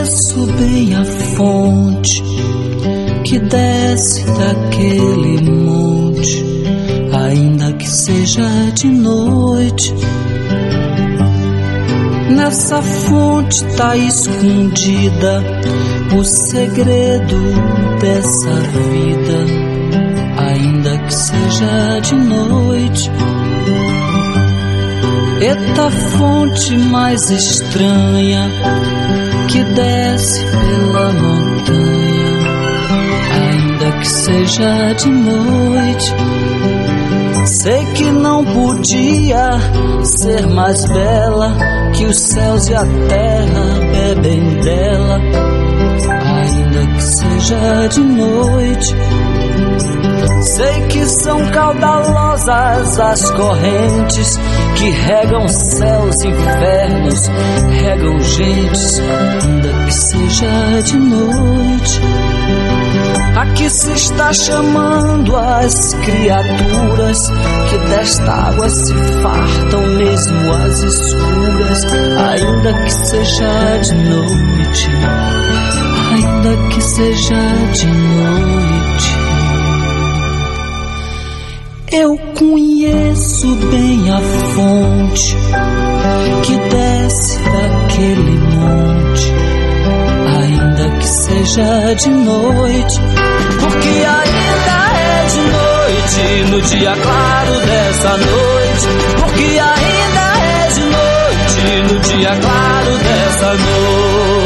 conheço bem a fonte que desce daquele monte, ainda que seja de noite. Nessa fonte tá escondida o segredo dessa vida, ainda que seja de noite. Eita fonte mais estranha que desce pela montanha, ainda que seja de noite. Sei que não podia ser mais bela, que os céus e a terra bebem dela, ainda que seja de noite. Sei que são caudalosas as correntes que regam céus e infernos, regam gentes, ainda que seja de noite. Aqui se está chamando as criaturas que desta água se fartam, mesmo as escuras, ainda que seja de noite, ainda que seja de noite. Eu conheço bem a fonte que desce daquele monte, ainda que seja de noite, porque ainda é de noite no dia claro dessa noite, porque ainda é de noite no dia claro dessa noite.